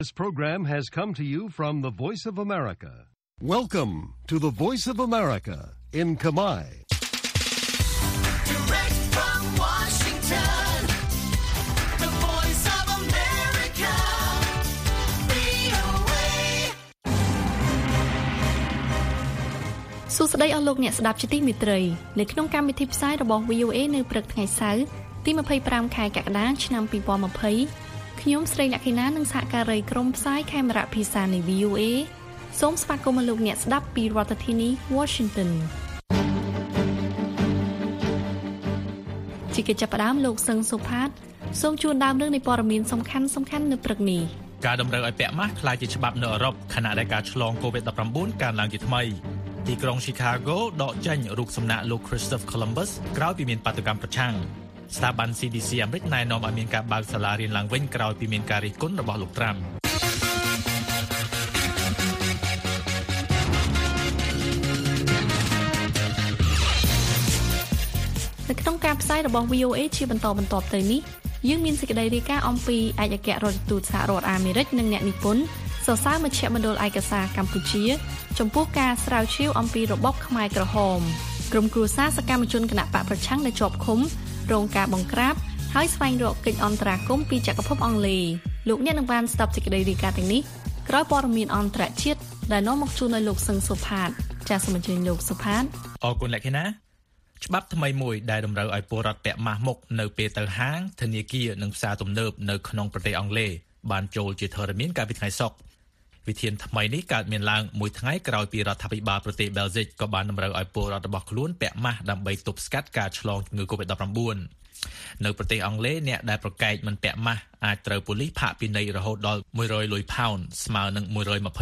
This program has come to you from the Voice of America. Welcome to the Voice of America in Khmer. Direct from Washington, the Voice of America, VOA. សួស្តីអស់លោកអ្នកស្ដាប់ជាទីមេត្រីនៅក្នុងកម្មវិធីផ្សាយរបស់ VOA នៅព្រឹកថ្ងៃសៅរ៍ទី25ខែកក្កដាឆ្នាំ2020ខ្ញុំស្រីលក្ខិណានិងសហការីក្រុមផ្សាយខេមរៈភាសានៃ VOA សូមស្វាគមន៍លោកអ្នកស្ដាប់ពីរដ្ឋធានី Washington ជាកិច្ចចាប់ផ្ដើមលោកសឹងសុផាតសូមជួនដើមរឿងនៃព័ត៌មានសំខាន់ៗនៅព្រឹកនេះការតម្រូវឲ្យពាក់ម៉ាស់ខ្លាចជាច្បាប់នៅអឺរ៉ុបខណៈដែលការឆ្លង COVID-19 កើនឡើងជាថ្មីទីក្រុង Chicago ដកចេញរូបសំណាកលោក Christopher Columbus ក្រោយពីមានបាតុកម្មប្រឆាំងស្ថាប័ន CDC អាមេរិកណែនាំឲ្យមានការបើកសាលារៀនឡើងវិញក្រោយពីមានការរិះគន់របស់លោកត្រាំនៅក្នុងការផ្សាយរបស់ VOA ជាបន្តបន្ទាប់ទៅនេះយើងមានសេចក្តីរាយការណ៍អំពីឯកអគ្គរដ្ឋទូតសហរដ្ឋអាមេរិកនិងអ្នកនិពន្ធសរសើរមជ្ឈមណ្ឌលឯកសារកម្ពុជាចំពោះការស្រាវជ្រាវអំពីរបបខ្មែរក្រហមក្រុមគ្រួសារសកម្មជនគណបកប្រឆាំងដែលជាប់ឃុំរងការបង្ក្រាបហើយស្វែងរកកិច្ចអន្តរាគមន៍ពីចក្រភពអង់គ្លេសលោកអ្នកនឹងបានស្ដាប់សេចក្តីរាយការណ៍ទាំងនេះក្រោយព័ត៌មានអន្តរជាតិដែលនាំមកជូនឲ្យលោកសឹងសុផាតចាសសូមអញ្ជើញលោកសុផាតអរគុណលក្ខិណាច្បាប់ថ្មីមួយដែលតម្រូវឲ្យពលរដ្ឋពាក់ម៉ាស់មុខនៅពេលទៅហាងធនាគារនិងផ្សារទំនើបនៅក្នុងប្រទេសអង់គ្លេសបានចូលជាធរមានកាលពីថ្ងៃសុក្រវិធានថ្មីនេះកើតមានឡើងមួយថ្ងៃក្រោយពីរដ្ឋាភិបាលប្រទេសបែលហ្សិកក៏បានតម្រូវឲ្យពលរដ្ឋរបស់ខ្លួនពាក់ម៉ាស់ដើម្បីទប់ស្កាត់ការឆ្លងជំងឺ COVID-19 នៅប្រទេសអង់គ្លេសអ្នកដែលប្រកែកមិនពាក់ម៉ាស់អាចត្រូវប៉ូលីសផាកពិន័យរហូតដល់$100ស្មើនឹង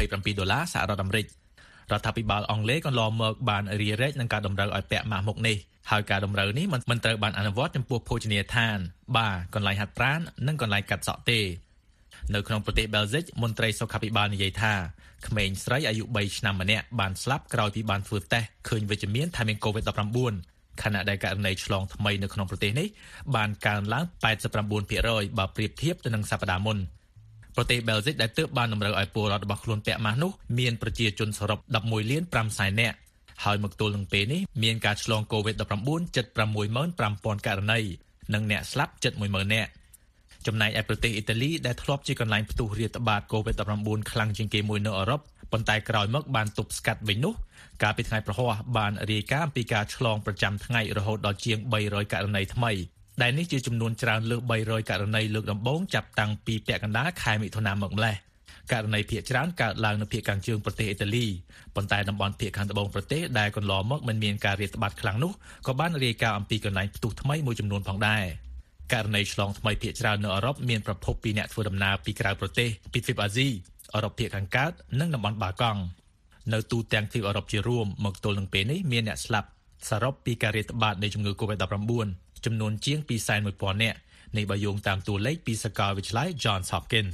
$127សហរដ្ឋអាមេរិករដ្ឋាភិបាលអង់គ្លេសក៏ឡមកបានរារែកនឹងការតម្រូវឲ្យពាក់ម៉ាស់មុខនេះហើយការតម្រូវនេះមិនត្រូវបានអនុវត្តចំពោះភោជនីយដ្ឋានបារកន្លែងហាត់ប្រាណនិងកន្លែងកាត់សក់ទេនៅក្នុងប្រទេសបែលហ្សិកមន្ត្រីសុខាភិបាលនិយាយថាក្មេងស្រីអាយុ3ឆ្នាំម្នាក់បានស្លាប់ក្រោយពីបានធ្វើតេស្តឃើញវិជ្ជមានថាមាន COVID-19 ខណៈដែលករណីឆ្លងថ្មីនៅក្នុងប្រទេសនេះបានកើនឡើង 89% បើប្រៀបធៀបទៅនឹងសប្តាហ៍មុនប្រទេសបែលហ្សិកដែលទើបបានតម្រូវឲ្យពលរដ្ឋរបស់ខ្លួនពាក់ម៉ាស់នោះមានប្រជាជនសរុប 11,500,000 នាក់ហើយមកទល់នឹងពេលនេះមានការឆ្លង COVID-19 ជិត 65,000 ករណីនិងអ្នកស្លាប់ជិត 10,000 នាក់ចំណែកឯប្រទេសអ៊ីតាលីដែលធ្លាប់ជាកន្លែងផ្ទុះរាតត្បាត COVID-19 ខ្លាំងជាងគេមួយនៅអឺរ៉ុបប៉ុន្តែក្រោយមកបានទប់ស្កាត់វិញនោះកាលពីថ្ងៃប្រហ័សបានរាយការណ៍អំពីការឆ្លងប្រចាំថ្ងៃរហូតដល់ជាង300ករណីថ្មីដែលនេះជាចំនួនច្រើនលើស300ករណីលើកដំបូងចាប់តាំងពីពាក់កណ្ដាលខែមិថុនាមកម្លេះករណីភាគច្រើនកើតឡើងនៅភាគខាងជើងប្រទេសអ៊ីតាលីប៉ុន្តែតំបន់ភាគខាងត្បូងប្រទេសដែលកន្លងមកមិនមានការរាតត្បាតខ្លាំងនោះក៏បានរាយការណ៍អំពីកន្លែងផ្ទុះថ្មីមួយចំនួនផងដែរករណីឆ្លងថ្មីភាគច្រើននៅអឺរ៉ុបមានប្រភពពីអ្នកធ្វើដំណើរពីក្រៅប្រទេសពីទ្វីបអាស៊ីអឺរ៉ុបភាគខាងកើតនិងតំបន់បាកង់នៅទូទាំងទ្វីបអឺរ៉ុបជារួមមកទល់នឹងពេលនេះមានអ្នកស្លាប់សរុបពីការរាតត្បាតនៃជំងឺ COVID-19 ចំនួនជាង 210,000 នាក់នេះបើយោងតាមតួលេខពីសាកលវិទ្យាល័យ Johns Hopkins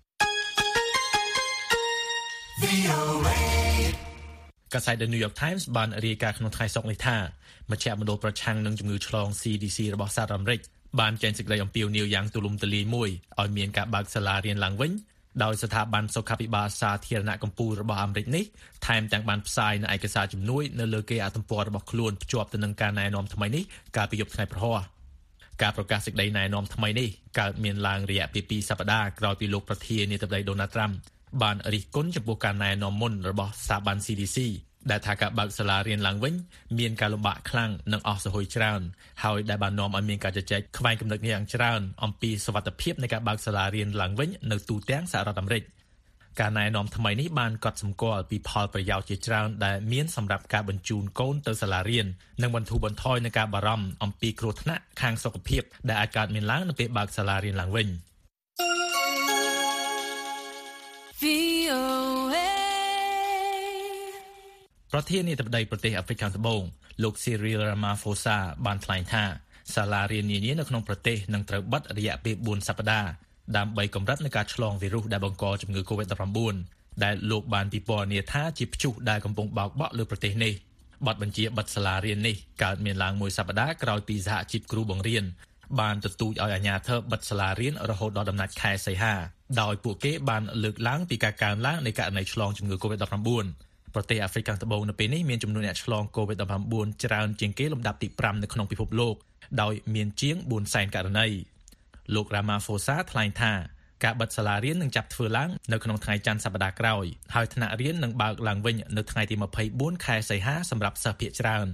កាសែត The New York Times បានរាយការណ៍ក្នុងថ្ងៃសុក្រនេះថាមជ្ឈមណ្ឌលប្រឆាំងនឹងជំងឺឆ្លង CDC របស់សហរដ្ឋអាមេរិកបានចេញសេចក្តីអំពាវនាវយ៉ាងទូលំទូលាយមួយឲ្យមានការបើកសាលារៀនឡើងវិញដោយស្ថាប័នសុខាភិបាលសាធារណៈកម្ពុជារបស់អាមេរិកនេះថែមទាំងបានផ្សាយនៅឯកសារជំនួយនៅលើគេហទំព័ររបស់ខ្លួនភ្ជាប់ទៅនឹងការណែនាំថ្មីនេះកាលពីយប់ថ្ងៃប្រហ័សការប្រកាសសេចក្តីណែនាំថ្មីនេះកើតមានឡើងរយៈពេល2សប្តាហ៍ក្រោយពីលោកប្រធានាធិបតី Donald Trump បានរិះគន់ចំពោះការណែនាំមុនរបស់ស្ថាប័ន CDC ដែលថាការបើកសាលារៀនឡើងវិញមានការលំបាកខ្លាំងនិងអស់សហូយច្រើនហើយដែលបាននាំឲ្យមានការជជែកខ្វែងគំនិតយ៉ាងច្រើនអំពីសុវត្ថិភាពនៃការបើកសាលារៀនឡើងវិញនៅទូទាំងសហរដ្ឋអាមេរិកការណែនាំថ្មីនេះបានកត់សម្គាល់ពីផលប្រយោជន៍ជាច្រើនដែលមានសម្រាប់ការបញ្ជូនកូនទៅសាលារៀននិងបន្ធូរបន្ថយនឹងការបារម្ភអំពីគ្រោះថ្នាក់ខាងសុខភាពដែលអាចកើតមានឡើងនៅពេលបើកសាលារៀនឡើងវិញប្រធានាធិបតីប្រទេសអាហ្វ្រិកខាងត្បូងលោក Cyril Ramaphosa បានថ្លែងថាសាលារៀននានានៅក្នុងប្រទេសនឹងត្រូវបិទរយៈពេល4សប្តាហ៍ដើម្បីកម្រិតនៃការឆ្លងវីរុសដែលបង្កជំងឺ COVID-19 ដែលលោកបានពិពណ៌នាថាជាព្យុះដែលកំពុងបោកបក់លើប្រទេសនេះបទបញ្ជាបិទសាលារៀននេះកើតមានឡើងមួយសប្តាហ៍ក្រោយពីសហជីពគ្រូបង្រៀនបានទទូចឲ្យអាជ្ញាធរបិទសាលារៀនរហូតដល់ដំណាច់ខែសីហាដោយពួកគេបានលើកឡើងពីការកើនឡើងនៃករណីឆ្លងជំងឺ COVID-19 ប្រទេសអាហ្វ្រិកខាងត្បូងនៅពេលនេះមានចំនួនអ្នកឆ្លង COVID-19 ច្រើនជាងគេលំដាប់ទី5នៅក្នុងពិភពលោកដោយមានជាង 400,000 ករណីលោក Ramaphosa ថ្លែងថាការបិទសាលារៀននឹងចាប់ធ្វើឡើងនៅក្នុងថ្ងៃច័ន្ទសប្តាហ៍ក្រោយហើយថ្នាក់រៀននឹងបើកឡើងវិញនៅថ្ងៃទី24ខែសីហាសម្រាប់សិស្សភាគច្រើន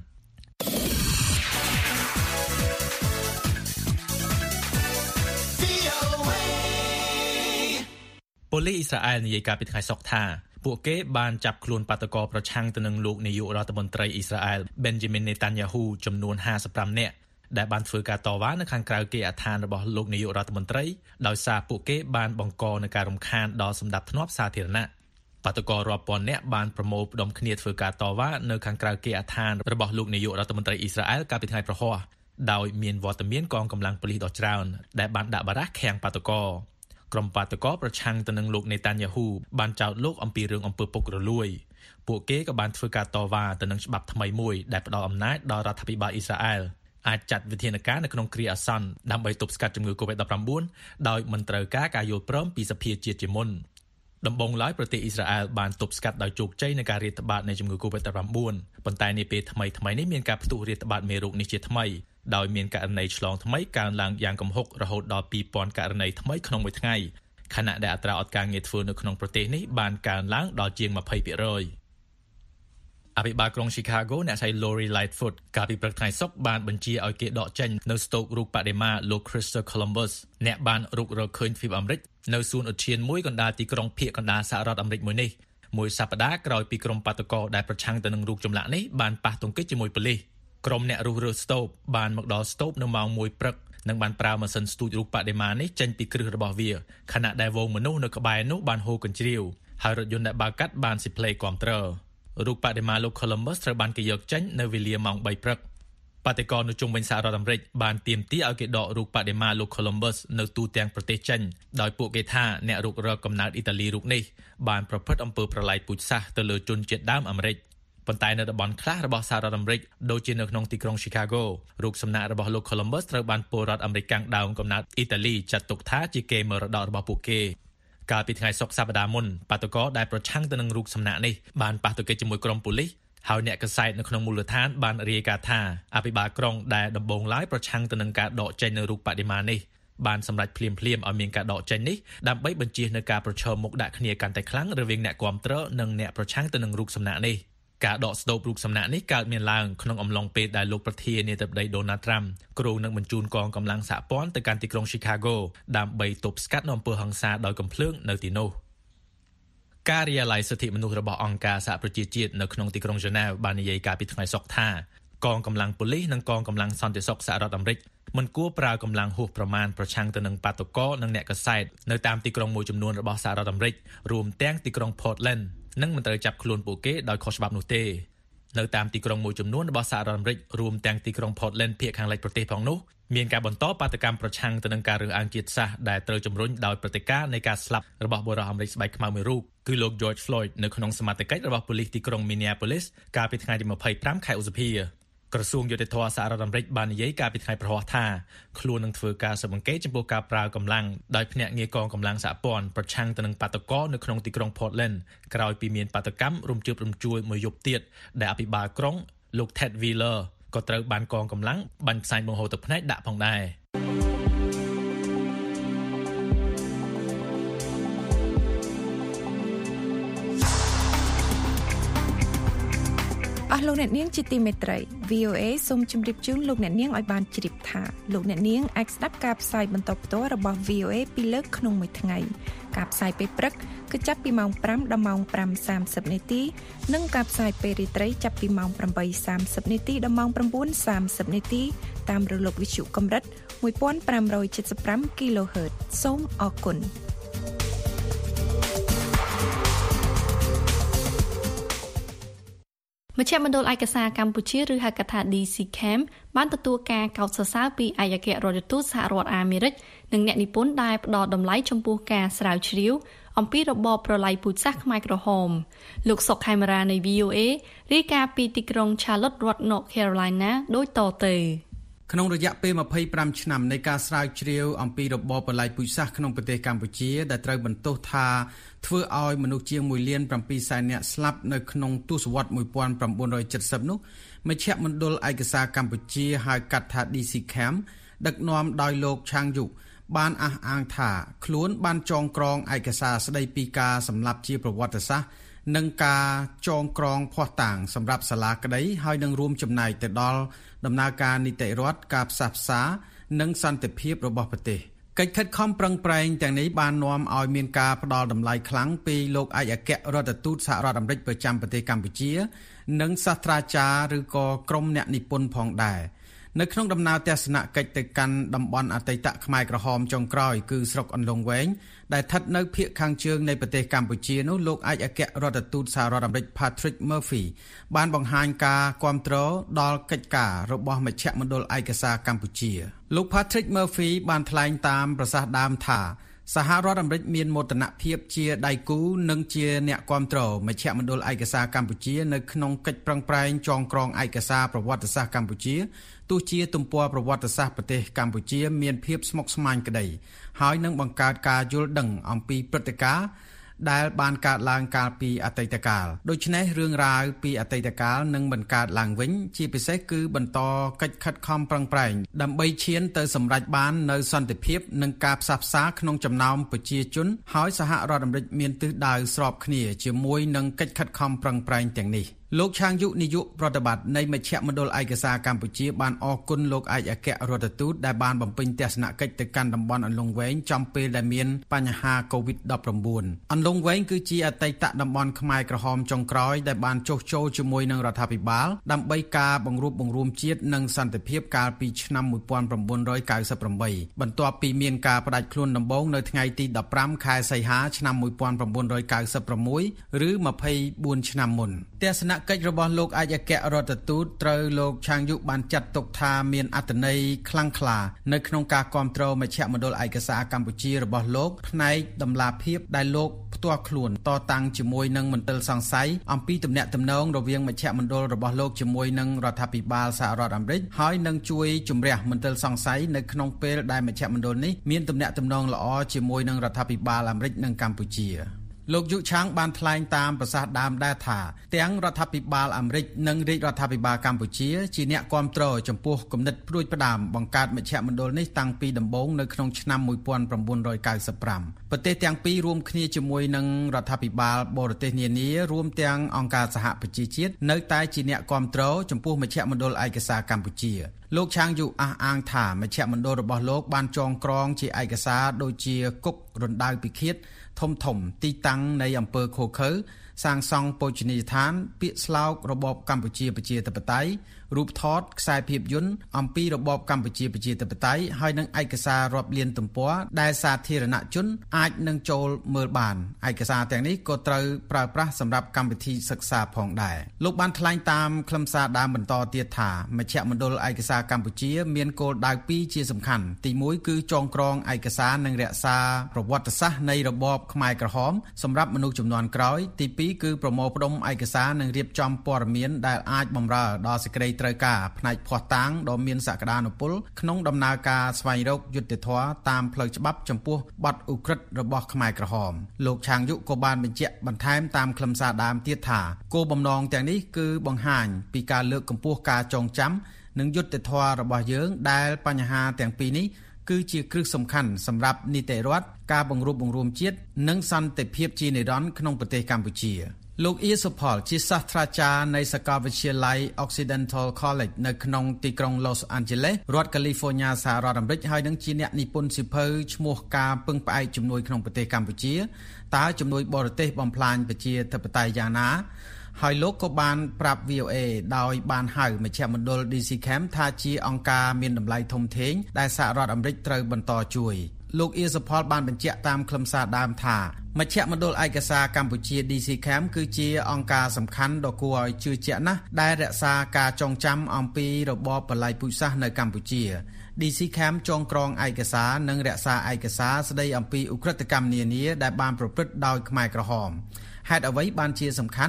ប៉ូលីសអ៊ីស្រាអែលនិយាយកាលពីថ្ងៃសុក្រថាពួកគេបានចាប់ខ្លួនបាតុករប្រឆាំងទៅនឹងលោកនាយករដ្ឋមន្ត្រីអ៊ីស្រាអែល Benjamin Netanyahu ចំនួន55នាក់ដែលបានធ្វើការតវ៉ានៅខាងក្រៅគេហដ្ឋានរបស់លោកនាយករដ្ឋមន្ត្រីដោយសារពួកគេបានបង្កនូវការរំខានដល់សណ្ដាប់ធ្នាប់សាធារណៈបាតុកររាប់ពាន់នាក់បានប្រមូលផ្ដុំគ្នាធ្វើការតវ៉ានៅខាងក្រៅគេហដ្ឋានរបស់លោកនាយករដ្ឋមន្ត្រីអ៊ីស្រាអែលកាលពីថ្ងៃប្រហ័សដោយមានវត្តមានកងកម្លាំងប៉ូលីសដ៏ច្រើនដែលបានដាក់បារះឃាំងបាតុករក្រុមបាតុករប្រឆាំងទៅនឹងលោកនេតានយ៉ាហ៊ូបានចោទលោកអំពីរឿងអំពើពុករលួយពួកគេក៏បានធ្វើការតវ៉ាទៅនឹងច្បាប់ថ្មីមួយដែលផ្ដល់អំណាចដល់រដ្ឋាភិបាលអ៊ីស្រាអែលអាចចាត់វិធានការនៅក្នុងគ្រាអាសន្នដើម្បីទប់ស្កាត់ជំងឺ COVID-19 ដោយមិនត្រូវការយល់ព្រមពីសភាជាតិជាមុនដំបូងឡើយប្រទេសអ៊ីស្រាអែលបានទប់ស្កាត់ដោយជោគជ័យនៃការរាតត្បាតនៃជំងឺ COVID-19 ប៉ុន្តែនាពេលថ្មីៗនេះមានការផ្ទុះរាតត្បាតមេរោគនេះជាថ្មីដោយមានករណីឆ្លងថ្មីកើនឡើងយ៉ាងគំហុករហូតដល់ 2,000 ករណីថ្មីក្នុងមួយថ្ងៃខណៈដែលអត្រាអត់ការងារធ្វើនៅក្នុងប្រទេសនេះបានកើនឡើងដល់ជាង 20% អភិបាលក្រុង Chicago អ្នកស្រី Lori Lightfoot កាលពីព្រឹកថ្ងៃសុក្របានបញ្ជាឲ្យគេដកចេញនៅស្ទូករូបបដិមាលោក Christopher Columbus អ្នកបានរុករកឃើញទ្វីបអាមេរិកនៅសួនឧទ្យានមួយកណ្ដាលទីក្រុងភាគកណ្ដាលសហរដ្ឋអាមេរិកមួយនេះមួយសប្តាហ៍ក្រោយពីក្រុមបាតុករដែលប្រឆាំងទៅនឹងរូបចម្លាក់នេះបានប៉ះទង្គិចជាមួយប៉ូលីសក្រុមអ្នករុះរើស្ទូបបានមកដល់ស្ទូបនៅម៉ោង 1 ព្រឹកនិងបានប្រើម៉ាស៊ីនស្ទូចរូបបដិមានេះចេញពីគ្រឹះរបស់វាខណៈដែលវងមនុស្សនៅក្បែរនោះបានហូរកញ្ជ្រៀវហើយរថយន្តដែលបើកកាត់បានស៊ីផ្លេគាំទ្ររូបបដិមាលោក Columbus ត្រូវបានគេយកចេញនៅវេលាម៉ោង 3 ព្រឹកបដិករនៅជុំវិញសហរដ្ឋអាមេរិកបានទាមទារឲ្យគេដករូបបដិមាលោក Columbus នៅទូទាំងប្រទេសចេញដោយពួកគេថាអ្នករុករកកំណើតអ៊ីតាលីរូបនេះបានប្រព្រឹត្តអំពើប្រល័យពូជសាសន៍ទៅលើជនជាតិដើមអាមេរិកប៉ុន្តែនៅតំបន់ខ្លះរបស់សហរដ្ឋអាមេរិកដូចជានៅក្នុងទីក្រុង Chicago រូបសំណាករបស់លោក Columbus ត្រូវបានពលរដ្ឋអាមេរិកកាំងដើមកំណើតអ៊ីតាលីចាត់ទុកថាជាកេរមរតករបស់ពួកគេកាលពីថ្ងៃសុក្រសប្តាហ៍មុនបាតុករដែលប្រឆាំងទៅនឹងរូបសំណាកនេះបានប៉ះទង្គិចជាមួយក្រុមប៉ូលីសហើយអ្នកកាសែតនៅក្នុងមូលដ្ឋានបានរាយការណ៍ថាអភិបាលក្រុងដែលដំបូងឡើយប្រឆាំងទៅនឹងការដកចេញនៅរូបបដិមានេះបានសម្រេចភ្លាមៗឲ្យមានការដកចេញនេះដើម្បីបញ្ជៀសនៅការប្រឈមមុខដាក់គ្នាកាន់តែខ្លាំងរវាងអ្នកគាំទ្រនិងអ្នកប្រឆាំងទៅនឹងរូបសំណាកនេះការដកស្ទូបរូបសំណាកនេះកើតមានឡើងក្នុងអំឡុងពេលដែលលោកប្រធានាធិបតី Donald Trump គ្រោងនឹងបញ្ជូនកងកម្លាំងសហព័ន្ធទៅកាន់ទីក្រុង Chicago ដើម្បីទប់ស្កាត់នៅអំពើហិង្សាដោយកំភ្លើងនៅទីនោះការិយាល័យសិទ្ធិមនុស្សរបស់អង្គការសហប្រជាជាតិនៅក្នុងទីក្រុង Geneva បាននិយាយកាលពីថ្ងៃសុក្រថាកងកម្លាំងប៉ូលីសនិងកងកម្លាំងសន្តិសុខសហរដ្ឋអាមេរិកមិនគួរប្រើកម្លាំងហួសប្រមាណប្រឆាំងទៅនឹងបាតុករនិងអ្នកកាសែតនៅតាមទីក្រុងមួយចំនួនរបស់សហរដ្ឋអាមេរិករួមទាំងទីក្រុង Portland និងមិនត្រូវចាប់ខ្លួនពួកគេដោយខុសច្បាប់នោះទេនៅតាមទីក្រុងមួយចំនួនរបស់សហរដ្ឋអាមេរិករួមទាំងទីក្រុង Portland ភាគខាងលិចប្រទេសផងនោះមានការបន្តបាតុកម្មប្រឆាំងទៅនឹងការរើសអើងជាតិសាសន៍ដែលត្រូវជំរុញដោយព្រឹត្តិការណ៍នៃការស្លាប់របស់បុរសអាមេរិកស្បែកខ្មៅមួយរូបគឺលោក George Floyd នៅក្នុងសមត្ថកិច្ចរបស់ប៉ូលីសទីក្រុង Minneapolis កាលពីថ្ងៃទី25ខែឧសភាក្រសួងយុតិធម៌សហរដ្ឋអាមេរិកបាននិយាយកាលពីថ្ងៃប្រហ័សថាខ្លួននឹងធ្វើការស៊ើបអង្កេតចំពោះការប្រើកម្លាំងដោយភ្នាក់ងារកងកម្លាំងសហព័ន្ធប្រឆាំងទៅនឹងបាតុករនៅក្នុងទីក្រុង Portland ក្រោយពីមានបាតុកម្មរំជើបរំជួលមួយយប់ទៀតដែលអភិបាលក្រុងលោក Ted Wheeler ក៏ត្រូវបានកងកម្លាំងបាញ់ផ្សែងបង្ហូរទឹកភ្នែកដាក់ផងដែរអស់លោកអ្នកនាងជាទីមេត្រី VOA សូមជម្រាបជូនលោកអ្នកនាងឲ្យបានជ្រាបថាលោកអ្នកនាងអាចស្ដាប់ការផ្សាយបន្តផ្ទាល់របស់ VOA ពីរលើកក្នុងមួយថ្ងៃការផ្សាយពេលព្រឹកគឺចាប់ពីម៉ោង 5 ដល់ម៉ោង 5:30 នាទីនិងការផ្សាយពេលរាត្រីចាប់ពីម៉ោង 8:30 នាទីដល់ម៉ោង 9:30 នាទីតាមរលកវិទ្យុកម្រិត 1575 kHz សូមអរគុណមជ្ឈមណ្ឌលឯកសារកម្ពុជាឬហៅកាត់ថា DCCAM បានទទួលការកោតសរសើរពីឯកអគ្គរដ្ឋទូតសហរដ្ឋអាមេរិកនិងអ្នកនិពន្ធដែលផ្ដល់តម្លៃចំពោះការស្រាវជ្រាវអំពីរបបប្រល័យពូជសាសន៍ខ្មែរក្រហមលោកសុកខេមរានៃ VOA រាយការណ៍ពីទីក្រុង Charlotte រដ្ឋ North Carolina ដូចតទៅក្នុងរយៈពេល25ឆ្នាំនៃការស្រាវជ្រាវអំពីរបបបល្ល័ង្កពូជសាសន៍ក្នុងប្រទេសកម្ពុជាដែលត្រូវបន្ទោសថាធ្វើឲ្យមនុស្សជាង1.7 លាននាក់ស្លាប់នៅក្នុងទសវត្សរ៍1970នោះមជ្ឈមណ្ឌលឯកសារកម្ពុជាហៅកាត់ថា DCCAM ដឹកនាំដោយលោកឆាងយុបានអះអាងថាខ្លួនបានចងក្រងឯកសារស្ដីពីការសម្លាប់ជាប្រវត្តិសាស្ត្រនិងការចងក្រងភ័ស្តុតាងសម្រាប់សាលាក្តីហើយនឹងរួមចំណែកទៅដល់ដំណើរការនីតិរដ្ឋការផ្សះផ្សានិងសន្តិភាពរបស់ប្រទេសកិច្ចខិតខំប្រឹងប្រែងទាំងនេះបាននាំឲ្យមានការផ្ដល់តម្លៃខ្លាំងពីលោកឯកអគ្គរដ្ឋទូតសហរដ្ឋអាមេរិកប្រចាំប្រទេសកម្ពុជានិងសាស្ត្រាចារ្យឬក៏ក្រុមអ្នកនិពន្ធផងដែរនៅក្នុងដំណើរទស្សនកិច្ចទៅកាន់តំបន់អតីតខ្មែរក្រហមចុងក្រោយគឺស្រុកអន្លង់វែងដែលស្ថិតនៅភាគខាងជើងនៃប្រទេសកម្ពុជានោះលោកឯកអគ្គរដ្ឋទូតសហរដ្ឋអាមេរិក Patrick Murphy បានបង្ហាញការគាំទ្រដល់កិច្ចការរបស់មជ្ឈមណ្ឌលឯកសារកម្ពុជាលោក Patrick Murphy បានថ្លែងតាមប្រសាសន៍ដើមថាសហរដ្ឋអាមេរិកមានមោទនភាពជាដៃគូនិងជាអ្នកគាំទ្រមជ្ឈមណ្ឌលឯកសារកម្ពុជានៅក្នុងកិច្ចប្រឹងប្រែងចងក្រងឯកសារប្រវត្តិសាស្ត្រកម្ពុជាទោះជាទំព័រប្រវត្តិសាស្ត្រប្រទេសកម្ពុជាមានភាពស្មុគស្មាញក្តីហើយនឹងបង្កើតការយល់ដឹងអំពីព្រឹត្តិការណ៍ដែលបានកើតឡើងកាលពីអតីតកាលដូច្នេះរឿងរ៉ាវពីអតីតកាលនឹងមិនកើតឡើងវិញជាពិសេសគឺបន្តកិច្ចខិតខំប្រឹងប្រែងដើម្បីឈានទៅសម្រេចបាននូវសន្តិភាពនិងការផ្សះផ្សាក្នុងចំណោមប្រជាជនហើយសហរដ្ឋអាមេរិកមានទិសដៅស្របគ្នាជាមួយនឹងកិច្ចខិតខំប្រឹងប្រែងទាំងនេះលោកឆាងយុនាយកប្រតិបត្តិនៃមជ្ឈមណ្ឌលឯកសារកម្ពុជាបានអរគុណលោកឯកអគ្គរដ្ឋទូតដែលបានបំពេញទស្សនកិច្ចទៅកាន់តំបន់អន្លង់វែងចំពេលដែលមានបញ្ហា COVID-19 អន្លង់វែងគឺជាអតីតតំបន់ខ្មែរក្រហមចុងក្រោយដែលបានចុះចូលជាមួយនឹងរដ្ឋាភិបាលដើម្បីការបង្រួបបង្រួមជាតិនិងសន្តិភាពកាលពីឆ្នាំ1998បន្ទាប់ពីមានការផ្ដាច់ខ្លួនដំបូងនៅថ្ងៃទី15ខែសីហាឆ្នាំ1996ឬ24ឆ្នាំមុនទស្សនកិច្ចរបស់លោកឯកអគ្គរដ្ឋទូតត្រូវលោកឆាងយុបានចាត់ទុកថាមានអត្ថន័យខ្លាំងក្លានៅក្នុងការគាំទ្រមជ្ឈមណ្ឌលឯកសារកម្ពុជារបស់លោកផ្នែកតម្លាភាពដែលលោកផ្ទាល់ខ្លួនតតាំងជាមួយនឹងមន្ទិលសង្ស័យអំពីទំនាក់ទំនងរវាងមជ្ឈមណ្ឌលរបស់លោកជាមួយនឹងរដ្ឋាភិបាលសហរដ្ឋអាមេរិកហើយនឹងជួយជំរះមន្ទិលសង្ស័យនៅក្នុងពេលដែលមជ្ឈមណ្ឌលនេះមានទំនាក់ទំនងល្អជាមួយនឹងរដ្ឋាភិបាលអាមេរិកនិងកម្ពុជាលោកយុឆាងបានថ្លែងតាមប្រសាសន៍ដើមដែរថាទាំងរដ្ឋាភិបាលអាមេរិកនិងរាជរដ្ឋាភិបាលកម្ពុជាជាអ្នកគាំទ្រចំពោះគំនិតព្រួយផ្ដាមបង្កើតមជ្ឈមណ្ឌលនេះតាំងពីដំបូងនៅក្នុងឆ្នាំ1995ប្រទេសទាំងពីររួមគ្នាជាមួយនឹងរដ្ឋាភិបាលបរទេសនានារួមទាំងអង្គការសហប្រជាជាតិនៅតែជាអ្នកគាំទ្រចំពោះមជ្ឈមណ្ឌលឯកសារកម្ពុជាលោកឆាងយុអះអាងថាមជ្ឈមណ្ឌលរបស់លោកបានចងក្រងជាឯកសារដូចជាគុករណ្ដៅពិឃាតធំទីតាំងនៃអំពើឃោរឃៅសាងសង់បូជនីយដ្ឋានពាក្យស្លោករបបកម្ពុជាប្រជាធិបតេយ្យរូបថតខ្សែភាពយន្តអំពីរបបកម្ពុជាប្រជាធិបតេយ្យហើយនឹងឯកសាររាប់លានទំព័រដែលសាធារណជនអាចនឹងចូលមើលបានឯកសារទាំងនេះក៏ត្រូវប្រើប្រាស់សម្រាប់កម្មវិធីសិក្សាផងដែរលោកបានថ្លែងតាមខ្លឹមសារដើមបន្តទៀតថាមជ្ឈមណ្ឌលឯកសារកម្ពុជាមានគោលដៅ2ជាសំខាន់ទី1គឺចងក្រងឯកសារនិងរក្សាប្រវត្តិសាស្ត្រនៃរបបខ្មែរក្រហមសម្រាប់មនុស្សជំនាន់ក្រោយទី2គឺប្រមូលផ្ដុំឯកសារនិងរៀបចំព័ត៌មានដែលអាចបម្រើដល់សេចក្តីត្រូវការផ្នែកភស្តុតាងដ៏មានសក្តានុពលក្នុងដំណើរការស្វែងរកយុត្តិធម៌តាមផ្លូវច្បាប់ចំពោះបទឧក្រិដ្ឋរបស់ខ្មែរក្រហមលោកឆាងយុក៏បានបញ្ជាក់បន្ថែមតាមខ្លឹមសារដើមទៀតថាគោលបំណងទាំងនេះគឺបង្ហាញពីការលើកកម្ពស់ការចងចាំនិងយុត្តិធម៌របស់យើងដែលបញ្ហាទាំងពីរនេះគឺជាគ្រឹះសំខាន់សម្រាប់នីតិរដ្ឋការបង្រួបបង្រួមជាតិនិងសន្តិភាពជានិរន្តរ៍ក្នុងប្រទេសកម្ពុជាលោកអ៊ីសុផលជាសាស្ត្រាចារ្យនៃសាកលវិទ្យាល័យ Occidental College នៅក្នុងទីក្រុង Los Angeles រដ្ឋ California សហរដ្ឋអាមេរិកហើយនឹងជាអ្នកនិពន្ធសៀវភៅឈ្មោះការពឹងផ្អែកជំនួយក្នុងប្រទេសកម្ពុជាតើជំនួយបរទេសបំផ្លាញប្រជាធិបតេយ្យយ៉ាងណាហើយលោកក៏បានប្រាប់ VOA ដោយបានហៅមជ្ឈមណ្ឌល DCCAM ថាជាអង្គការមានតម្លៃធំធេងដែលសហរដ្ឋអាមេរិកត្រូវបន្តជួយលោកអ៊ីសផលបានបញ្ជាក់តាមខ្លឹមសារដើមថាមជ្ឈមណ្ឌលឯកសារកម្ពុជា DCCAM គឺជាអង្គការសំខាន់ដ៏គួរឲ្យជឿជាក់ណាស់ដែលរក្សាការចងចាំអំពីរបបបល្ល័ង្កពូជសាសន៍នៅកម្ពុជា DCCAM ចងក្រងឯកសារនិងរក្សាឯកសារស្ដីអំពីឧក្រិដ្ឋកម្មនានាដែលបានប្រព្រឹត្តដោយខ្មែរក្រហមហេតុអ្វីបានជាសំខាន់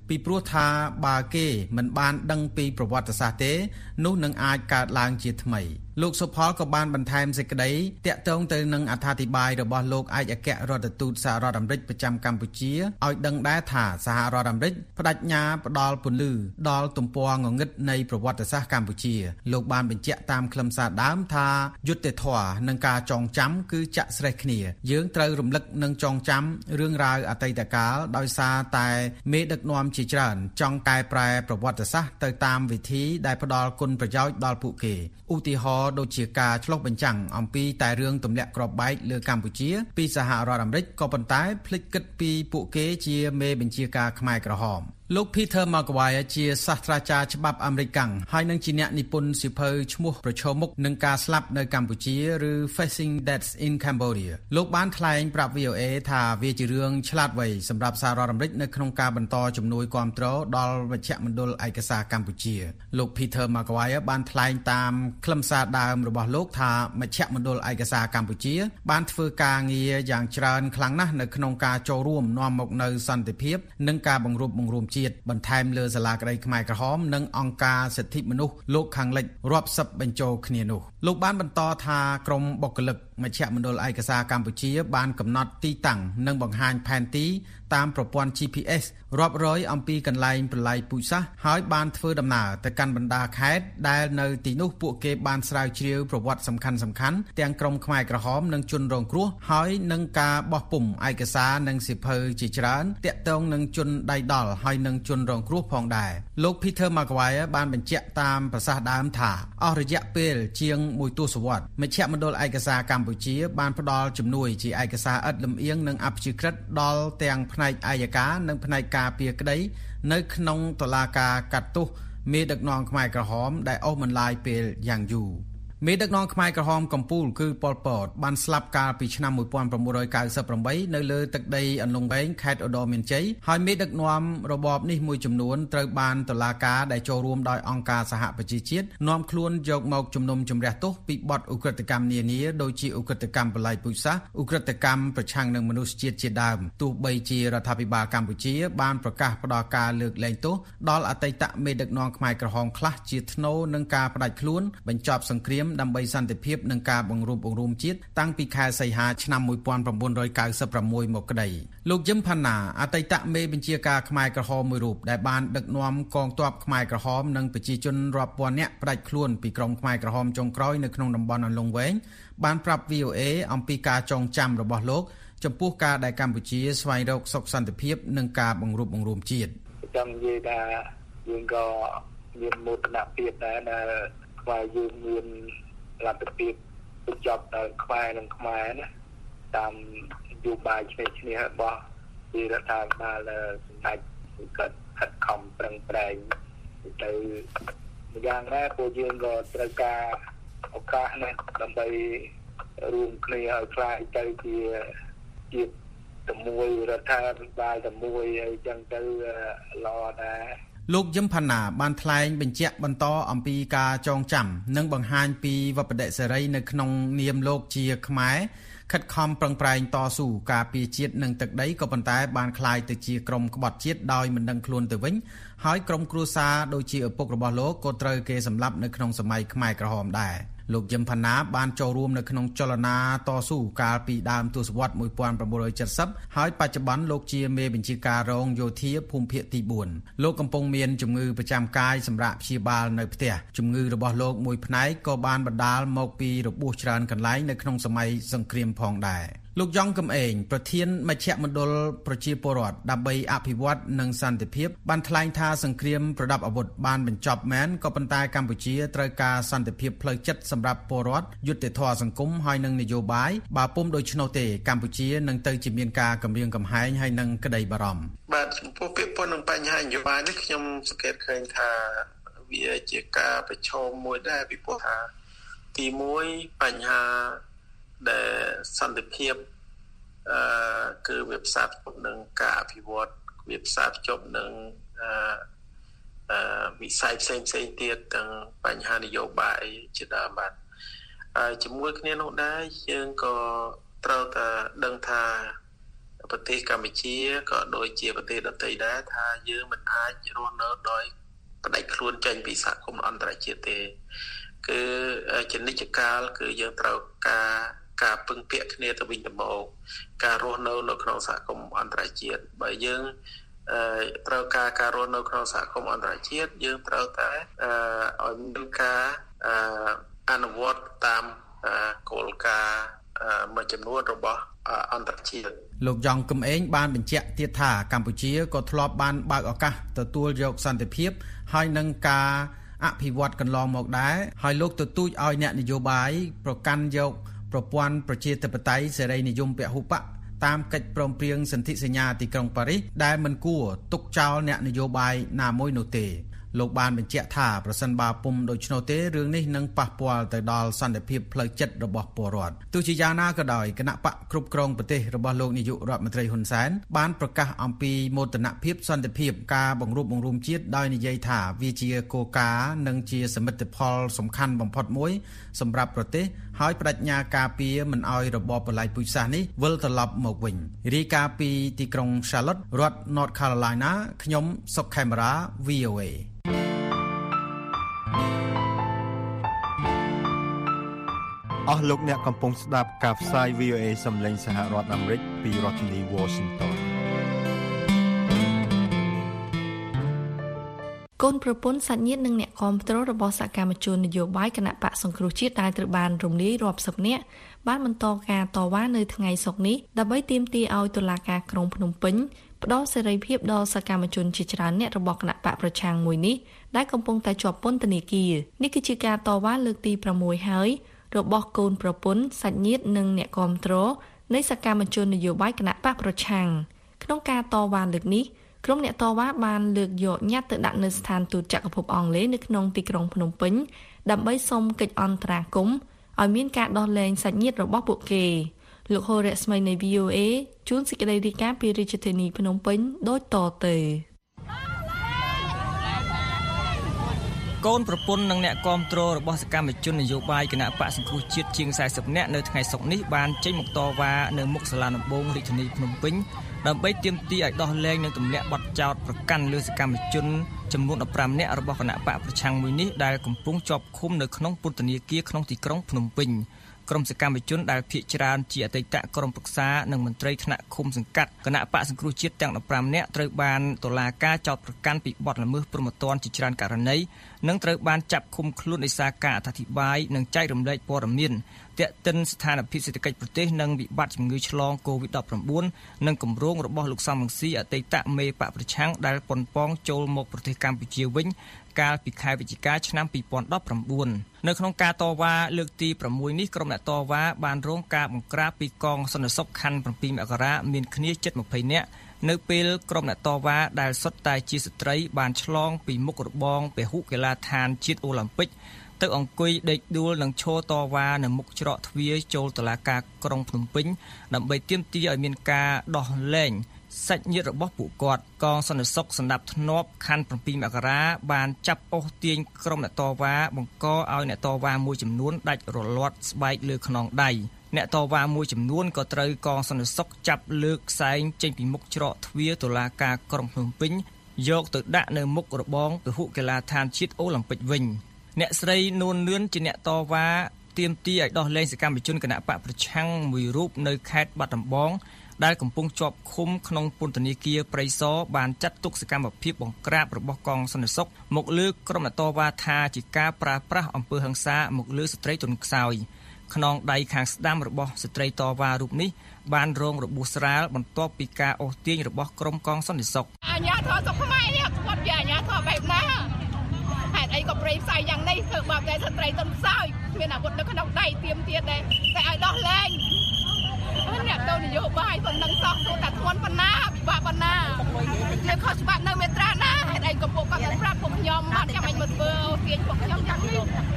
ពីព្រោះថាបើគេមិនបានដឹងពីប្រវត្តិសាស្ត្រទេនោះនឹងអាចកើតឡើងជាថ្មីលោកសុផលក៏បានបន្ថែមសេចក្តីតាក់ទងទៅនឹងអត្ថាធិប្បាយរបស់លោកឯកអគ្គរដ្ឋទូតសហរដ្ឋអាមេរិកប្រចាំកម្ពុជាឲ្យដឹងដែរថាសហរដ្ឋអាមេរិកបដិញ្ញាផ្ដល់ពន្លឺដល់ទំព័รงងឹតនៃប្រវត្តិសាស្ត្រកម្ពុជាលោកបានបញ្ជាក់តាមខ្លឹមសារដើមថាយុត្តិធម៌និងការចងចាំគឺចាក់ស្រេះគ្នាយើងត្រូវរំលឹកនិងចងចាំរឿងរ៉ាវអតីតកាលដោយសារតែមេដឹកនាំជាច្រើនចង់កែប្រែប្រវត្តិសាស្ត្រទៅតាមវិធីដែលផ្ដល់គុណប្រយោជន៍ដល់ពួកគេឧទាហរណ៍ដូចជាការឆ្លុះបញ្ចាំងអំពីតែរឿងទម្លាក់គ្រាប់បែកលើកម្ពុជាពីសហរដ្ឋអាមេរិកក៏ប៉ុន្តែភ្លេចគិតពីពួកគេជាមេបញ្ជាការខ្មែរក្រហមលោក Peter McGuire ជាសាស្ត្រាចារ្យច្បាប់អាមេរិកហើយនឹងជាអ្នកនិពន្ធសៀវភៅឈ្មោះប្រឈមមុខនឹងការស្លាប់នៅកម្ពុជាឬ Facing Death in Cambodia លោកបានថ្លែងប្រាប់ VOA ថាវាជារឿងឆ្លាតវៃសម្រាប់សហរដ្ឋអាមេរិកនៅក្នុងការបន្តជំនួយគាំទ្រដល់មជ្ឈមណ្ឌលឯកសារកម្ពុជាលោក Peter McGuire បានថ្លែងតាមខ្លឹមសារដើមរបស់លោកថាមជ្ឈមណ្ឌលឯកសារកម្ពុជាបានធ្វើការងារយ៉ាងច្រើនខ្លាំងណាស់នៅក្នុងការចូលរួមនាំមកនូវសន្តិភាពនិងការបង្រួបបង្រួមបន្ថែមលើសាលាក្តីខ្មែរក្រហមនិងអង្គការសិទ្ធិមនុស្សលោកខាងលិចរាប់សិបបញ្ចូលគ្នានោះលោកបានបន្តថាក្រមបុគ្គលិកមជ្ឈមណ្ឌលឯកសារកម្ពុជាបានកំណត់ទីតាំងនិងបង្ហាញផែនទីតាមប្រព័ន្ធ GPS រាប់រយអំពីកន្លែងប្រឡាយពូជសាសន៍ហើយបានធ្វើដំណើរទៅកាន់បណ្ដាខេត្តដែលនៅទីនោះពួកគេបានស្រាវជ្រាវប្រវត្តិសំខាន់ៗទាំងក្រមខ្មែរក្រហមនិងជនរងគ្រោះហើយនឹងការបោះពុម្ពឯកសារនិងសៀវភៅជាច្រើនតាក់ទងនឹងជនដៃដល់ហើយនឹងជនរងគ្រោះផងដែរលោក Peter McGuire បានបញ្ជាក់តាមប្រសាសន៍ដើមថាអស់រយៈពេលជាង1ទសវត្សរ៍មជ្ឈមណ្ឌលឯកសារកម្ពុជាបានផ្ដល់ជំនួយជាឯកសារឥតលំអៀងនិងអព្យាក្រឹតដល់ទាំងផ្នែកអាយកានិងផ្នែកការពារក្តីនៅក្នុងតុលាការកាត់ទោសមេដឹកនាំខ្មែរក្រហមដែលអូសបន្លាយពេលយ៉ាងយូរមេដឹកនាំខ្មែរក្រហមកំពូលគឺប៉ុល ពតបានស្លាប់កាលពីឆ្នាំ1998នៅលើទឹកដីអន្លង់វែងខេត្តឧត្តរមានជ័យហើយមេដឹកនាំរបបនេះមួយចំនួនត្រូវបានតុលាការដែលចូលរួមដោយអង្គការសហប្រជាជាតិនាំខ្លួនយកមកជំនុំជម្រះទោសពីបទឧក្រិដ្ឋកម្មនានាដូចជាឧក្រិដ្ឋកម្មបល្ល័យពូជសាសន៍ឧក្រិដ្ឋកម្មប្រឆាំងនឹងមនុស្សជាតិជាដើមទោះបីជារដ្ឋាភិបាលកម្ពុជាបានប្រកាសផ្តល់ការលើកលែងទោសដល់អតីតមេដឹកនាំខ្មែរក្រហមខ្លះជាថ្នូរនឹងការផ្តាច់ខ្លួនបញ្ចប់សង្គ្រាមដើម្បីសន្តិភាពនិងការបង្រួបបង្រួមជាតិតាំងពីខែសីហាឆ្នាំ1996មកក្តីលោកយឹមផាណាអតីតមេបញ្ជាការខ្មែរក្រហមមួយរូបដែលបានដឹកនាំកងទ័ពខ្មែរក្រហមនិងប្រជាជនរាប់ពាន់នាក់ផ្តាច់ខ្លួនពីក្រុមខ្មែរក្រហមចុងក្រោយនៅក្នុងតំបន់អន្លង់វែងបានប្រាប់ VOA អំពីការចងចាំរបស់លោកចំពោះការដែលកម្ពុជាស្វែងរកសុខសន្តិភាពនិងការបង្រួបបង្រួមជាតិចង់និយាយថាយើងក៏មានមោទនភាពដែរដែលខ្មែរយើងមានលទ្ធភាពបញ្ចប់ដោយខ្មែរនិងខ្មែរណាតាមនយោបាយឆ្នេះរបស់ពីរដ្ឋាភិបាលសម្ដេចគាត់ខិតខំប្រឹងប្រែងទៅយ៉ាងណាពួកយើងក៏ត្រូវការឱកាសណាដើម្បីរួមគ្នាឲ្យខ្លាយទៅជាជាតិតែមួយរដ្ឋាភិបាលតែមួយអីចឹងទៅល្អដែរលោកយឹមផាណាបានថ្លែងបញ្ជាក់បន្តអំពីការចងចាំនិងបង្ហាញពីវប្បធម៌សេរីនៅក្នុងនាមលោកជាខ្មែរខិតខំប្រឹងប្រែងតស៊ូការពារជាតិនិងទឹកដីក៏ប៉ុន្តែបានក្លាយទៅជាក្រុមក្បត់ជាតិដោយមិនដឹងខ្លួនទៅវិញហើយក្រុមគ្រួសារដូចជាឪពុករបស់លោកក៏ត្រូវគេសម្លាប់នៅក្នុងសម័យខ្មែរក្រហមដែរលោកយឹមផាណាបានចូលរួមនៅក្នុងចលនាតស៊ូកាលពីដើមទសវត្សរ៍1970ហើយបច្ចុប្បន្នលោកជាមេបញ្ជាការរងយោធាភូមិភាគទី4លោកកំពុងមានជំងឺប្រចាំកាយសម្រាប់ព្យាបាលនៅផ្ទះជំងឺរបស់លោកមួយផ្នែកក៏បានបណ្ដាលមកពីរបួសច្រើនកន្លែងនៅក្នុងសម័យសង្គ្រាមផងដែរលោកយ៉ងកំឯងប្រធានមជ្ឈមណ្ឌលប្រជាពលរដ្ឋដើម្បីអភិវឌ្ឍនិងសន្តិភាពបានថ្លែងថាសង្គ្រាមប្រដាប់អាវុធបានបញ្ចប់មែនក៏ប៉ុន្តែកម្ពុជាត្រូវការសន្តិភាពផ្លូវចិត្តសម្រាប់ពលរដ្ឋយុត្តិធម៌សង្គមហើយនិងនយោបាយបើពុំដូច្នោះទេកម្ពុជានឹងទៅជាមានការគំរាមកំហែងហើយនិងក្តីបារម្ភបាទចំពោះពាក្យប៉ុននឹងបញ្ហានយោបាយនេះខ្ញុំសង្កេតឃើញថាវាជាការប្រឈមមួយដែរពីព្រោះថាទី1បញ្ហាដែលសន្តិភាពគឺវាផ្សារភ្ជាប់នឹងការអភិវឌ្ឍវាផ្សារភ្ជាប់នឹងវិស័យផ្សេងទៀតទាំងបញ្ហានយោបាយជាដើមបាទជាមួយគ្នានោះដែរយើងក៏ត្រូវតែដឹងថាប្រទេសកម្ពុជាក៏ដូចជាប្រទេសដទៃដែរថាយើងមិនអាចរស់នៅដោយផ្ដាច់ខ្លួនចេញពីសហគមន៍អន្តរជាតិទេគឺជានិច្ចកាលគឺយើងត្រូវការពឹងពាក់គ្នាទៅវិញទៅមកការរស់នៅក្នុងសហគមន៍អន្តរជាតិបើយើងត្រូវការរស់នៅក្នុងសហគមន៍អន្តរជាតិយើងត្រូវតែឲ្យមានការអនុវត្តតាមគោលការណ៍មួយចំនួនរបស់អន្តរជាតិលោកយ៉ងកឹមអេងបានបញ្ជាក់ទៀតថាកម្ពុជាក៏ធ្លាប់បានបើកឱកាសទទួលយកសន្តិភាពហើយនឹងការអភិវឌ្ឍកន្លងមកដែរហើយលោកទទូចឲ្យអ្នកនយោបាយប្រកាន់យកប្រព័ន្ធប្រជាធិបតេយ្យសេរីនិយមពហុបកតាមកិច្ចព្រមព្រៀងសន្ធិសញ្ញាទីក្រុងប៉ារីសដែលមិនគួរទុកចោលអ្នកនយោបាយណាមួយនោះទេលោកបានបញ្ជាក់ថាប្រសិនបើពុំដូច្នោះទេរឿងនេះនឹងប៉ះពាល់ទៅដល់សន្តិភាពផ្លូវចិត្តរបស់ពលរដ្ឋទោះជាយ៉ាងណាក៏ដោយគណៈបកគ្រប់គ្រងប្រទេសរបស់លោកនាយករដ្ឋមន្ត្រីហ៊ុនសែនបានប្រកាសអំពីមោទនភាពសន្តិភាពការបង្រួបបង្រួមជាតិដោយនិយាយថាវាជាគោលការណ៍និងជាសមិទ្ធផលសំខាន់បំផុតមួយសម្រាប់ប្រទេសហើយបដិញ្ញាការពារមិនឲ្យរបបបល្ល័ង្កពូជសាសន៍នេះវិលត្រឡប់មកវិញរាយការណ៍ពីទីក្រុង Charlotte រដ្ឋ North Carolina ខ្ញុំសុកខេមរា VOA អស់លោកអ្នកកំពុងស្ដាប់ការផ្សាយ VOA សំឡេងសហរដ្ឋអាមេរិកពីរដ្ឋធានី Washington កូនប្រពន្ធសាច់ញាតិនិងអ្នកគាំទ្ររបស់សកម្មជននយោបាយគណៈបកសង្គ្រោះជាតិដែលត្រូវបានរំលាយរាប់សិបនាក់បានបន្តការតវ៉ានៅថ្ងៃសុក្រនេះដើម្បីទាមទារឲ្យតុលាការក្រុងភ្នំពេញផ្ដល់សេរីភាពដល់សកម្មជនជាច្រើនអ្នករបស់គណៈបកប្រឆាំងមួយនេះដែលកំពុងតែជាប់ពន្ធនាគារនេះគឺជាការតវ៉ាលើកទី6ហើយរបស់កូនប្រពន្ធសាច់ញាតិនិងអ្នកគាំទ្រនៃសកម្មជននយោបាយគណៈបកប្រឆាំងក្នុងការតវ៉ាលើកនេះក្រុមអ្នកតវ៉ាបានលើកយកញត្តិទៅដាក់នៅស្ថានទូតចក្រភពអង់គ្លេសនៅក្នុងទីក្រុងភ្នំពេញដើម្បីសុំកិច្ចអន្តរាគមន៍ឲ្យមានការដោះលែងសាច់ញាតិរបស់ពួកគេលោកហូរ៉ាស្មីនៃ VOA ជួនសេចក្តីរាយការណ៍ពីរាជធានីភ្នំពេញដូចតទៅកូនប្រពន្ធនិងអ្នកគាំទ្ររបស់សកម្មជននយោបាយគណៈបកសង្គ្រោះជាតិជាង40នាក់នៅថ្ងៃសុក្រនេះបានចេញមកតវ៉ានៅមុខសាលាដំបងរាជធានីភ្នំពេញដើម្បីទាមទារឲ្យដោះលែងនិងទម្លាក់បទចោទប្រកាន់លើសកម្មជនចំនួន15នាក់របស់គណៈបកប្រឆាំងមួយនេះដែលកំពុងជាប់ឃុំនៅក្នុងពន្ធនាគារក្នុងទីក្រុងភ្នំពេញក្រុមសកម្មជនដែលភាគច្រើនជាអតីតក្រុមប្រឹក្សានិងមន្ត្រីថ្នាក់ឃុំសង្កាត់គណៈបកសង្គ្រោះជាតិទាំង15នាក់ត្រូវបានតុលាការចោទប្រកាន់ពីបទល្មើសព្រហ្មទណ្ឌជាច្រើនករណីនិងត្រូវបានចាប់ឃុំខ្លួនដោយសារការអត្ថាធិប្បាយនិងចែករំលែកព័ត៌មានទាក់ទិនស្ថានភាពសេដ្ឋកិច្ចប្រទេសនិងវិបត្តិជំងឺឆ្លង COVID-19 និងគម្រោងរបស់លោកសំរងស៊ីអតីតមេបកប្រឆាំងដែលប៉ុនប៉ងចូលមកប្រទេសកម្ពុជាវិញកាលពីខែវិច្ឆិកាឆ្នាំ2019នៅក្នុងការតវ៉ាលើកទី6នេះក្រុមអ្នកតវ៉ាបានរងការបង្ក្រាបពីកងសន្តិសុខខណ្ឌ7មករាមានគ្នាជិត20នាក់នៅពេលក្រុមអ្នកតវ៉ាដែលសុទ្ធតែជាស្ត្រីបានឆ្លងពីមុខរបងពហុកីឡដ្ឋានជាតិអូឡ িম্প ិកទៅអង្គុយដេកដួលនិងឈរតវ៉ានៅមុខច្រកទ្វារចូលតុលាការក្រុងភ្នំពេញដើម្បីទាមទារឲ្យមានការដោះលែងសាច់ញាតិរបស់ពួកគាត់កងសន្តិសុខសម្ដាប់ធ្នាប់ខណ្ឌ7មករាបានចាប់អូសទាញក្រុមអ្នកតវ៉ាបង្កឲ្យអ្នកតវ៉ាមួយចំនួនដាច់រលាត់ស្បែកលើខ្នងដៃអ្នកតវ៉ាមួយចំនួនក៏ត្រូវកងសន្តិសុខចាប់លើកខ្សែងចេញពីមុខច្រកទ្វារតុលាការក្រុងភ្នំពេញយកទៅដាក់នៅមុខរបងពហុកីឡដ្ឋានជាតិអូឡ িম্প ិកវិញអ្នកស្រីនួនលឿនជាអ្នកតវ៉ាទាមទារឲ្យដោះលែងសកម្មជនគណៈបកប្រឆាំងមួយរូបនៅខេត្តបាត់ដំបងដែលកំពុងជាប់ឃុំក្នុងពន្ធនាគារព្រៃសរបានចាត់ទុកសកម្មភាពបង្ក្រាបរបស់កងសន្តិសុខមកលើក្រុមអ្នកតវ៉ាថាជាការប្រើប្រាស់អំពើហិង្សាមកលើស្ត្រីទន់ខ្សោយខ្នងដៃខាងស្ដាំរបស់ស្ត្រីតវ៉ារូបនេះបានរងរបួសស្រាលបន្ទាប់ពីការអូសទាញរបស់ក្រុមកងសន្តិសុខអាញាធរសុខខ្មែរនេះគាត់ជាអាញាធរបែបណាហេតុអីក៏ព្រៃផ្សាយយ៉ាងនេះធ្វើបាបតែស្ត្រីទន់ខ្សោយមានអាវុធនៅក្នុងដៃទៀមទៀតតែឲ្យដោះលែងអ្នកទៅនយោបាយប៉ុណ្ណឹងសោះទូតែធ្ងន់ប៉ុណ្ណាពិបាកប៉ុណ្ណាយើងខុសច្បាប់នៅមេត្រាណាហេតុអីក៏ពួកគាត់ប្រាប់ពួកខ្ញុំអត់ចាំមិនមកធ្វើទាញពួកខ្ញុំយ៉ាងនេះ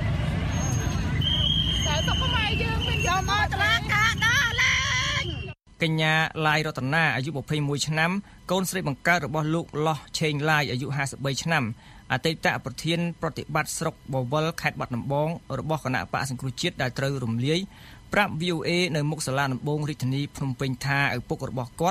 តែសុខខ្មែរយើងមានយកមកតឡាការដោះលែងកញ្ញាឡាយរតនាអាយុ21ឆ្នាំកូនស្រីបង្កើតរបស់លោកលោះឆេងឡាយអាយុ53ឆ្នាំអតីតប្រធានប្រតិបត្តិស្រុកបវលខេត្តបាត់ដំបងរបស់គណៈបកសង្គ្រោះជាតិដែលត្រូវរំលាយប្រាប់ VOA នៅមុខសាលាដំបងរាជធានីភ្នំពេញថាឪពុករបស់គាត់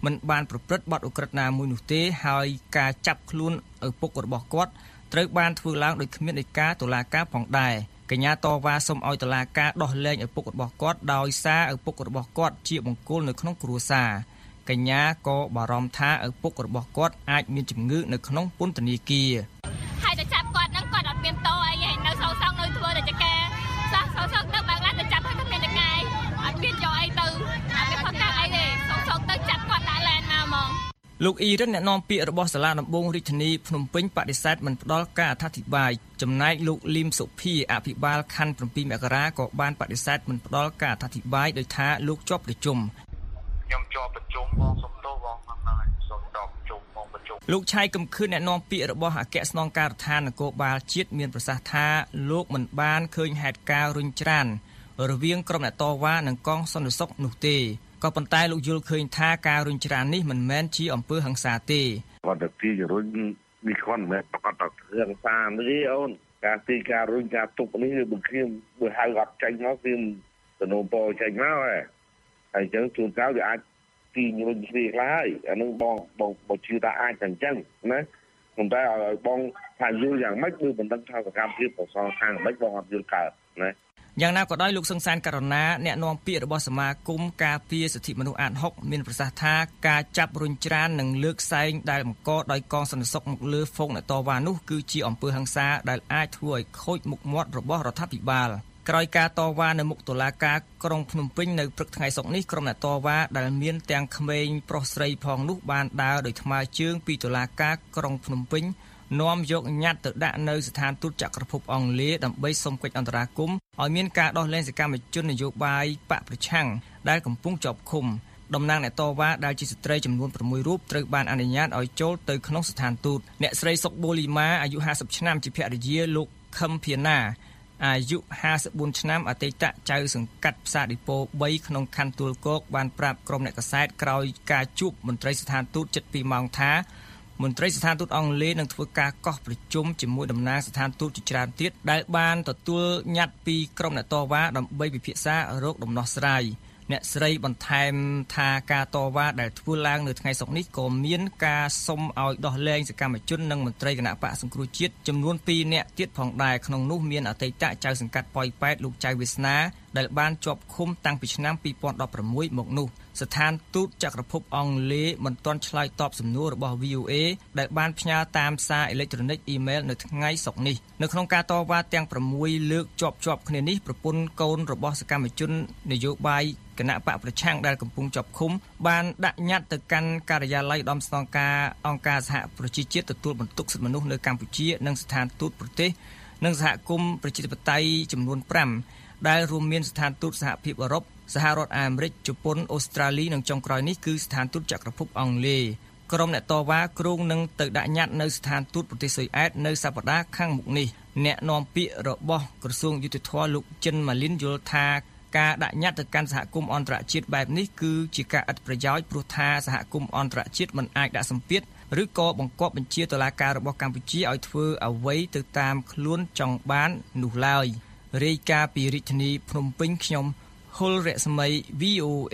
មិនបានប្រព្រឹត្តបទឧក្រិដ្ឋណាមួយនោះទេហើយការចាប់ខ្លួនឪពុករបស់គាត់ត្រូវបានធ្វើឡើងដោយគ្មានដីកាតុលាការផងដែរកញ្ញាតវ៉ាសូមឲ្យតុលាការដោះលែងឪពុករបស់គាត់ដោយសារឪពុករបស់គាត់ជាបង្គោលនៅក្នុងគ្រួសារកញ្ញាក៏បារម្ភថាឪពុករបស់គាត់អាចមានជំងឺនៅក្នុងពន្ធនាគារហើយតែចាប់គាត់ហ្នឹងគាត់អត់មានតអីទេនៅសងសងនៅធ្វើរាជការសោះសងទៅបើកឡានទៅចាប់ហើយគ្មានតែកាយអត់មានយកអីទៅអត់មានផុសតាំងអីទេសងទៅចាប់គាត់ដាក់ឡានមកហ្មងលោកអ៊ីរិនអ្នកនាំពាក្យរបស់សាលាដំបងរាជធានីភ្នំពេញបដិសេធមិនផ្ដល់ការអធិប្បាយចំណែកលោកលីមសុភីអភិបាលខណ្ឌ7មករាក៏បានបដិសេធមិនផ្ដល់ការអធិប្បាយដោយថាលោកជាប់ប្រជុំខ្ញុំជាប់ប្រជុំបងសុំទោសបងអត់ហើយសុំតបប្រជុំបងប្រជុំលោកឆៃកំខឿនអ្នកនាំពាក្យរបស់អគ្គស្នងការដ្ឋាននគរបាលជាតិមានប្រសាសន៍ថាលោកមិនបានឃើញហេតុការណ៍រុញច្រានរវាងក្រុមអ្នកតវ៉ានិងកងសន្តិសុខនោះទេក៏ប៉ុន្តែលោកយល់ឃើញថាការរុញច្រាននេះមិនមែនជាអំពើហិង្សាទេគាត់ទៅទីរុញនេះគាត់មិនប្រកាសទៅហិង្សាទេអូនការទីការរុញការទុកនេះគឺខ្ញុំបើហៅអត់ចេញមកគឺទៅនោមពោចេញមកហើយអញ្ចឹងជួនកាលវាអាចទីរុញគ្នាខ្លះហើយអានឹងបងជឿថាអាចតែអញ្ចឹងណាប៉ុន្តែឲ្យបងថាយល់យ៉ាងម៉េចគឺមិនដឹងថាសកម្មភាពប្រសងខាងម៉េចបងអត់យល់កើតណាយ៉ាងណាក៏ដោយលោកសង្សានករណាអ្នកនាំពាក្យរបស់សមាគមការពារសិទ្ធិមនុស្សអាត6មានប្រសាសន៍ថាការចាប់រុញច្រាននិងលើកសែងដែលបង្កដោយកងសន្តិសុខមកលើហ្វូងអ្នកតវ៉ានោះគឺជាអំពើហិង្សាដែលអាចធ្វើឲ្យខូចមុខមាត់របស់រដ្ឋាភិបាលក្រោយការតវ៉ានៅមុខតុលាការក្រុងភ្នំពេញនៅព្រឹកថ្ងៃសុក្រនេះក្រុមអ្នកតវ៉ាដែលមានទាំងក្មេងប្រុសស្រីផងនោះបានដើរដោយថ្មើរជើងពីតុលាការក្រុងភ្នំពេញនាំយកញត្តិទៅដាក់នៅស្ថានទូតចក្រភពអង់គ្លេសដើម្បីសុំកិច្ចអន្តរាគមន៍ឲ្យមានការដោះលែងសកម្មជននយោបាយបកប្រឆាំងដែលកំពុងជាប់ឃុំតំណាងអ្នកតវ៉ាដែលជាស្ត្រីចំនួន6រូបត្រូវបានអនុញ្ញាតឲ្យចូលទៅក្នុងស្ថានទូតអ្នកស្រីសុកបូលីម៉ាអាយុ50ឆ្នាំជាភរិយាលោកខឹមភៀណាអាយុ54ឆ្នាំអតីតចៅសង្កាត់ផ្សារឌីប៉ូ3ក្នុងខណ្ឌទួលគោកបានប្រាប់ក្រុមអ្នកកាសែតក្រោយការជួបមន្ត្រីស្ថានទូតជិត2ម៉ោងថាមន្ត្រីស្ថានទូតអង់គ្លេសនឹងធ្វើការកោះប្រជុំជាមួយតំណាងស្ថានទូតជាច្រើនទៀតដែលបានទទួលញត្តិពីក្រុមអ្នកតវ៉ាដើម្បីពិភាក្សារោគដំណោះស្រាយអ្នកស្រីបន្ថែមថាការតវ៉ាដែលធ្វើឡើងនៅថ្ងៃសុក្រនេះក៏មានការសុំឲ្យដោះលែងសកម្មជននិងមន្ត្រីគណៈបកសង្គ្រោះជាតិចំនួន2នាក់ទៀតផងដែរក្នុងនោះមានអតីតចៅសង្កាត់ប៉ោយប៉ែតលោកចៅវាសនាដែលបានជាប់ឃុំតាំងពីឆ្នាំ2016មកនោះស្ថានទូតចក្រភពអង់គ្លេសមិនទាន់ឆ្លើយតបសំណួររបស់ VOA ដែលបានផ្ញើតាមសារអេឡិចត្រូនិកអ៊ីមែលនៅថ្ងៃសុក្រនេះនៅក្នុងការតវ៉ាទាំង6លើកជាប់គ្នានេះប្រពន្ធកូនរបស់សកម្មជននយោបាយគណៈបកប្រឆាំងដែលកំពុងជាប់ឃុំបានដាក់ញត្តិទៅកាន់ការិយាល័យឧត្តមស្នងការអង្គការសហប្រជាជាតិទទួលបន្ទុកសិទ្ធិមនុស្សនៅកម្ពុជានិងស្ថានទូតប្រទេសនិងសហគមន៍ប្រជាធិបតេយ្យចំនួន5ដែលរួមមានស្ថានទូតសហភាពអឺរ៉ុបសហរដ្ឋអាមេរិកជប៉ុនអូស្ត្រាលីនិងចុងក្រោយនេះគឺស្ថានទូតចក្រភពអង់គ្លេសក្រុមអ្នកតវ៉ាគ្រោងនឹងទៅដាក់ញត្តិនៅស្ថានទូតប្រទេសស៊ុយអែតនៅសប្តាហ៍ខាងមុខនេះអ្នកនាំពាក្យរបស់ក្រសួងយុតិធម៌លោកចិនម៉ាលីនយល់ថាការដាក់ញត្តិទៅកាន់សហគមន៍អន្តរជាតិបែបនេះគឺជាការឥតប្រយោជន៍ព្រោះថាសហគមន៍អន្តរជាតិមិនអាចដាក់សម្ពាធឬក៏បង្គាប់បញ្ជាតុលាការរបស់កម្ពុជាឲ្យធ្វើអ្វីទៅតាមខ្លួនចង់បាននោះឡើយរាយការណ៍ពីរាជធានីភ្នំពេញខ្ញុំហុលរស្មី VOA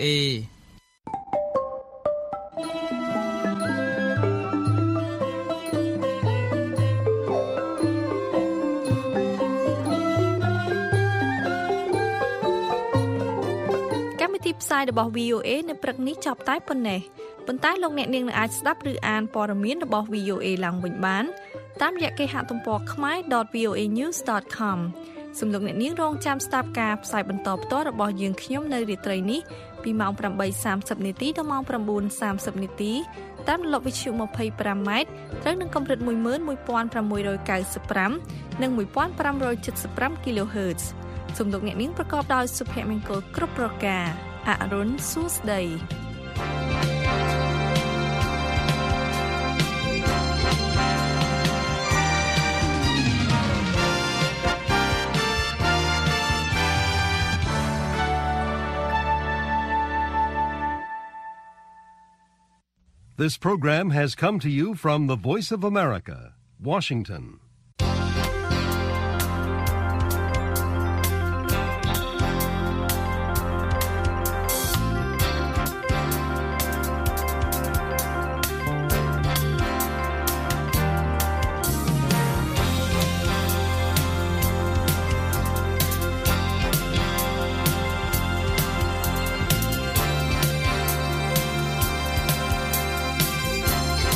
ផ្សាយរបស់ VOA នៅព្រឹកនេះចប់តែប៉ុណ្ណេះប៉ុន្តែលោកអ្នកនាងនឹងអាចស្ដាប់ឬអានព័ត៌មានរបស់ VOA ឡើងវិញបានតាមរយៈគេហទំព័រ khmer.voanews.com សូមលោកអ្នកនាងរងចាំស្ដាប់ការផ្សាយបន្តផ្ទាល់របស់យើងខ្ញុំនៅរាត្រីនេះពីម៉ោង 8:30 នាទីដល់ម៉ោង 9:30 នាទីតាមរលកវិទ្យុ 25M ត្រូវនឹងកម្រិត 11695 និង 1575 kHz សូមលោកអ្នកនាងប្រកបដោយសុភមង្គលគ្រប់ប្រការអរុនសួស្ដី This program has come to you from the Voice of America, Washington.